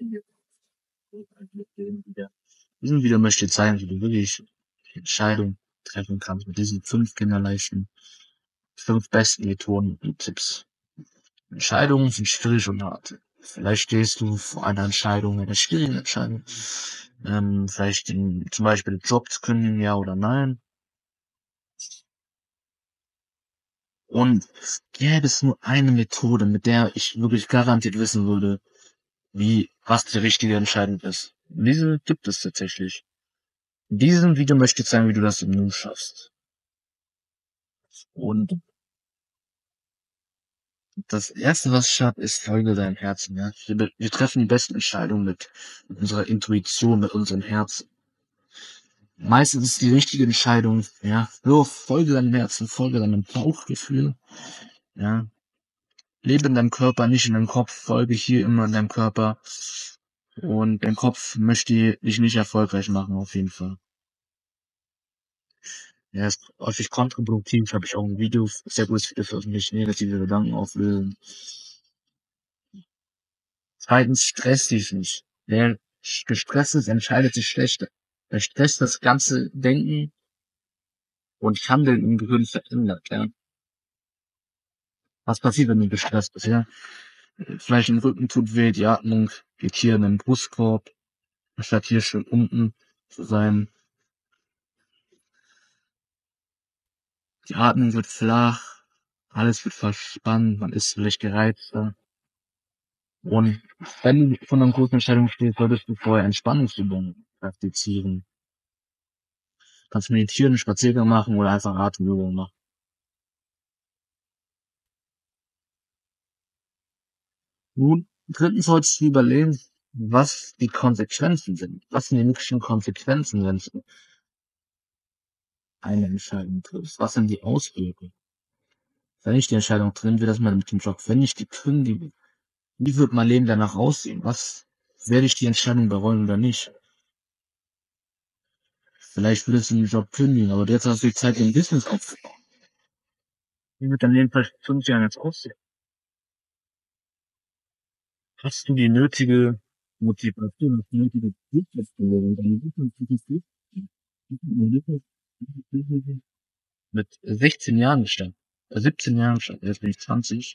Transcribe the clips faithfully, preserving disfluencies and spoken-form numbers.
Diesem Video möchte ich dir zeigen, wie du wirklich Entscheidungen treffen kannst mit diesen fünf kinderleichten, fünf besten Methoden und Tipps. Entscheidungen sind schwierig und hart. Vielleicht stehst du vor einer Entscheidung, einer schwierigen Entscheidung. Ähm, vielleicht den, zum Beispiel den Job zu kündigen, ja oder nein. Und gäbe es nur eine Methode, mit der ich wirklich garantiert wissen würde, wie, was die richtige Entscheidung ist. Und diese gibt es tatsächlich. In diesem Video möchte ich zeigen, wie du das nun schaffst. Und das erste, was ich habe, ist folge deinem Herzen, ja. Wir, wir treffen die besten Entscheidungen mit, mit unserer Intuition, mit unserem Herzen. Meistens ist die richtige Entscheidung, ja. Nur folge deinem Herzen, folge deinem Bauchgefühl, ja. Lebe in deinem Körper, nicht in deinem Kopf, folge hier immer in deinem Körper. Und dein Kopf möchte dich nicht erfolgreich machen, auf jeden Fall. Ja, ist häufig kontraproduktiv, habe ich auch ein Video, sehr gutes Video veröffentlicht, negative Gedanken auflösen. Zweitens, stress dich nicht. Wer gestresst ist, entscheidet sich schlechter. Wer stresst das ganze Denken und Handeln im Gehirn verändert, ja. Was passiert, wenn du gestresst bist, ja? Vielleicht im Rücken tut weh, die Atmung geht hier in den Brustkorb, statt hier schon unten zu sein. Die Atmung wird flach, alles wird verspannt, man ist vielleicht gereizter. Und wenn du von einer großen Entscheidung stehst, solltest du vorher Entspannungsübungen praktizieren. Du kannst meditieren, einen Spaziergang machen oder einfach Atemübungen machen. Nun, drittens solltest du überlegen, was die Konsequenzen sind. Was sind die möglichen Konsequenzen, wenn du eine Entscheidung triffst? Was sind die Auswirkungen? Wenn ich die Entscheidung treffen will, das mal mit dem Job, wenn ich die kündige, wie wird mein Leben danach aussehen? Was werde ich die Entscheidung bereuen oder nicht? Vielleicht würdest du den Job kündigen, aber jetzt hast du die Zeit, dein Business aufzubauen. Wie wird dein Leben vielleicht in fünf Jahren jetzt aussehen? Hast du die nötige Motivation, das nötige Selbstbewusstsein, deine Business mit sechzehn Jahren gestartet, äh, siebzehn Jahren gestartet, jetzt bin ich zwanzig.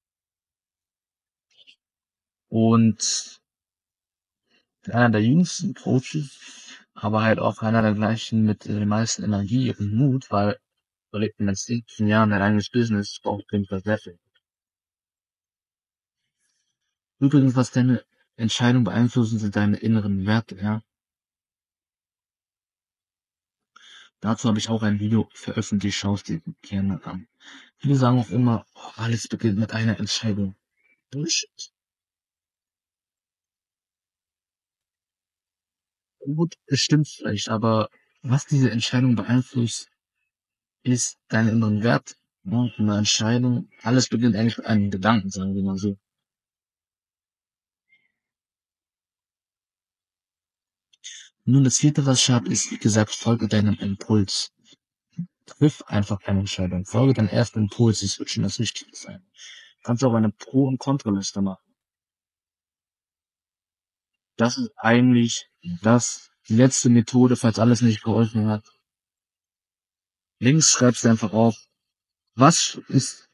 Und einer der jüngsten Coaches, aber halt auch einer der gleichen mit äh, den meisten Energie und Mut, weil überlegt man jetzt siebzehn Jahren dein eigenes Business, braucht auf jeden Fall sehr viel. Übrigens, was deine Entscheidung beeinflussen, sind deine inneren Werte, ja. Dazu habe ich auch ein Video veröffentlicht, schau es dir gerne an. Viele sagen auch immer, oh, alles beginnt mit einer Entscheidung. Bullshit. Gut, es stimmt vielleicht, aber was diese Entscheidung beeinflusst, ist deine inneren Werte. Ja, eine Entscheidung, alles beginnt eigentlich mit einem Gedanken, sagen wir mal so. Nun, das vierte, was ich habe, ist, wie gesagt, folge deinem Impuls. Triff einfach eine Entscheidung. Folge deinem ersten Impuls, es wird schon das Wichtigste sein. Du kannst auch eine Pro- und Kontraliste machen. Das ist eigentlich das, die letzte Methode, falls alles nicht geholfen hat. Links schreibst du einfach auf, was ist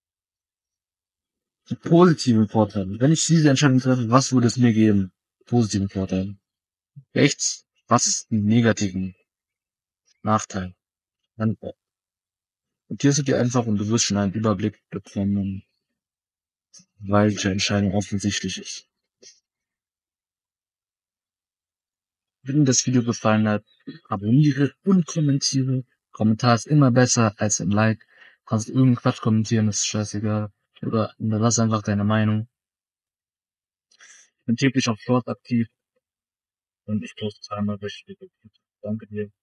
die positiven Vorteile? Wenn ich diese Entscheidung treffe, was würde es mir geben? Positiven Vorteile. Rechts, was ist die negativen Nachteile? Dann notierst du dir einfach und du wirst schon einen Überblick bekommen, welche Entscheidung offensichtlich ist. Wenn dir das Video gefallen hat, abonniere und kommentiere. Kommentar ist immer besser als ein Like. Du kannst irgendeinen Quatsch kommentieren, ist scheißegal. Oder lass einfach deine Meinung. Ich bin täglich auf Short aktiv und ich poste zweimal wöchentlich. Danke dir.